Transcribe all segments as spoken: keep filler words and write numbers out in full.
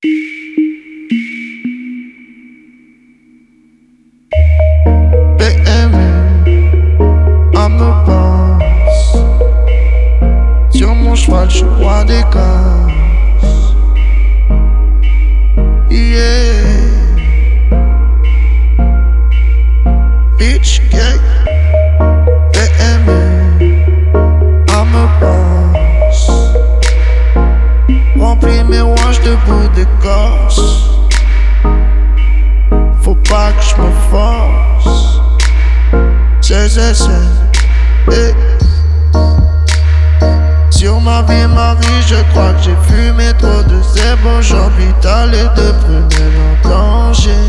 P M U, I'm the boss. Sur mon cheval, je suis roi des casses. Yeah. Bitch gang. P M U, I'm the boss. Remplis mes ouages de bout d'écorce. Faut pas que je me force. C'est, c'est, c'est, hey. Sur ma vie, ma vie, je crois que j'ai fumé trop de zèbres. Aujourd'hui, t'as les deux prunelles en danger.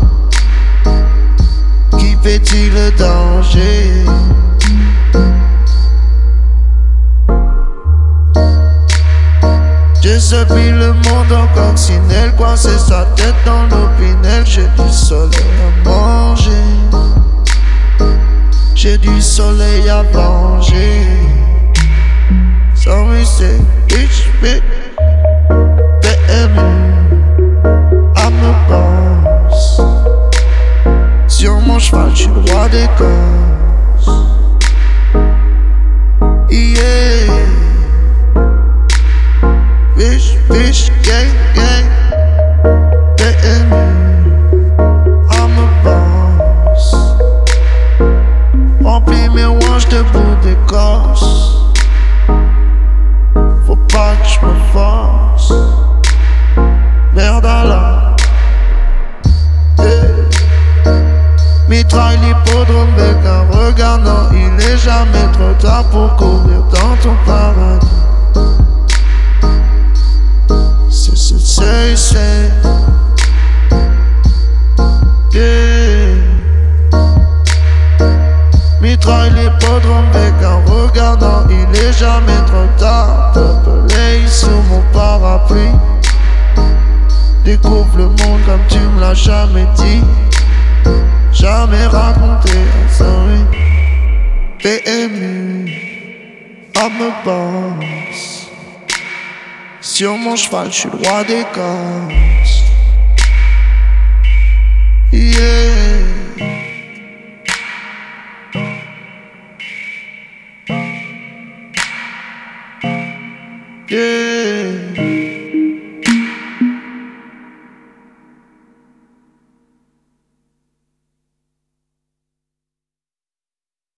Qui fait-il le danger? J'ai subi le monde en coccinelle, coincé sa tête dans l'opinel. J'ai du soleil à manger, j'ai du soleil à venger. Sans c'est bitch, bitch, P M U, I'm the boss. Sur mon cheval, j'suis le roi des casses. Yeah. Bitch, bitch, gang, gang, P M U, I'm a boss. Remplis mes ouages de bout d'écorce. Faut pas que je me force. Merde à la hey. Mitraille l'hippodrome avec un regard. Non, il est jamais trop tard pour courir dans ton paradis. C'est, c'est, c'est, c'est yeah. Mitraille l'hippodrome avec un regard. Non, il est jamais trop tard. Peuplé sous mon parapluie. Découvre le monde comme tu me l'as jamais dit. Jamais raconté, sorry. P M U, I'm a boss. Sur mon cheval, je suis le roi des casses. Yeah. Yeah.